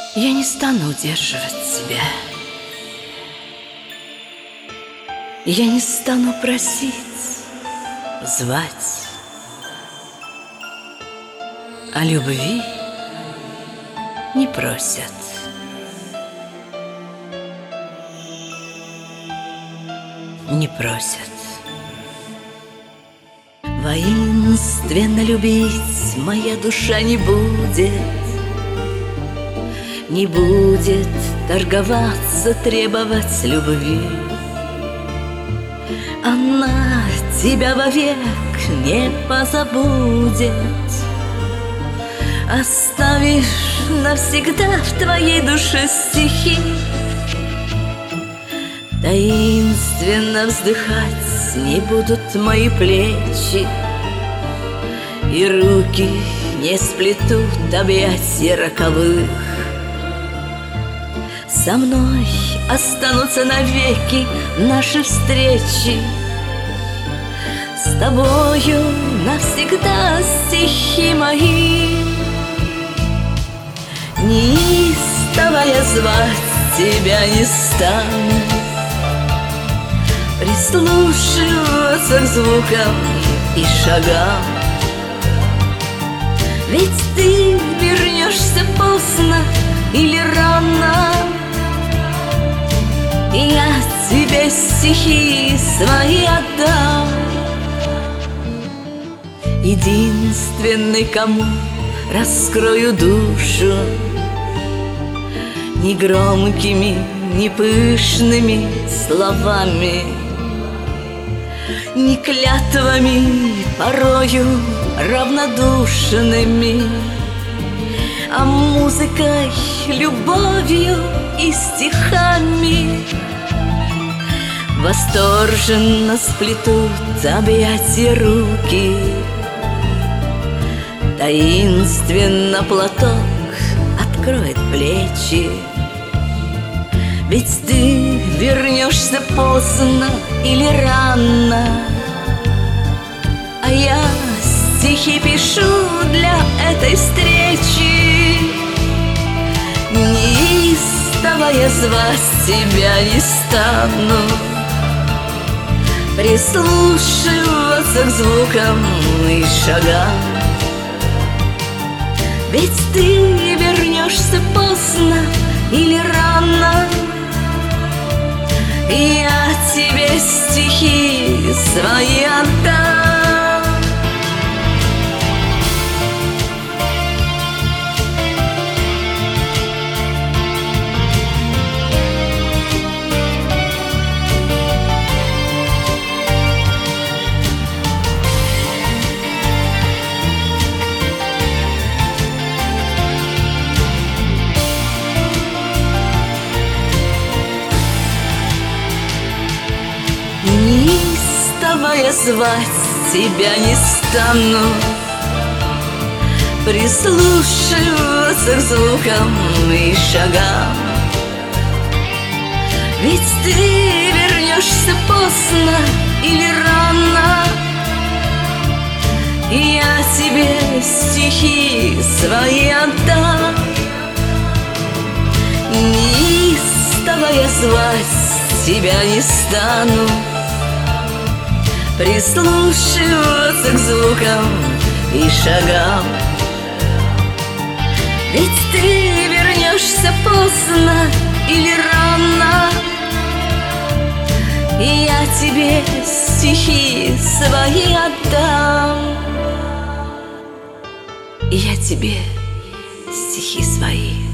Я не стану удерживать тебя. Я не стану просить, звать. О любви не просят. Не просят. Воинственно любить моя душа не будет. Не будет торговаться, требовать любви. Она тебя вовек не позабудет. Оставишь навсегда в твоей душе стихи. Таинственно вздыхать не будут мои плечи, и руки не сплетут объятия роковых. Со мной останутся навеки наши встречи, с тобою навсегда стихи мои. Неистово я звать тебя не стану, прислушиваться к звукам и шагам. Ведь ты вернешься поздно или рано, и я тебе стихи свои отдам. Единственный, кому раскрою душу, ни громкими, ни пышными словами, ни клятвами, порою равнодушными, а музыкой, любовью и стихами. Восторженно сплетут объятия руки, таинственно платок откроет плечи. Ведь ты вернешься поздно или рано, а я стихи пишу для этой встречи. Неистово я звать тебя не стану, прислушиваться к звукам и шагам. Ведь ты вернешься поздно или рано, и я тебе стихи свои отдам. Неистово я звать тебя не стану, прислушиваться к звукам и шагам. Ведь ты вернешься поздно или рано, и я тебе стихи свои отдам. Неистово я звать тебя не стану, прислушиваться к звукам и шагам. Ведь ты вернешься поздно или рано, и я тебе стихи свои отдам. И я тебе стихи свои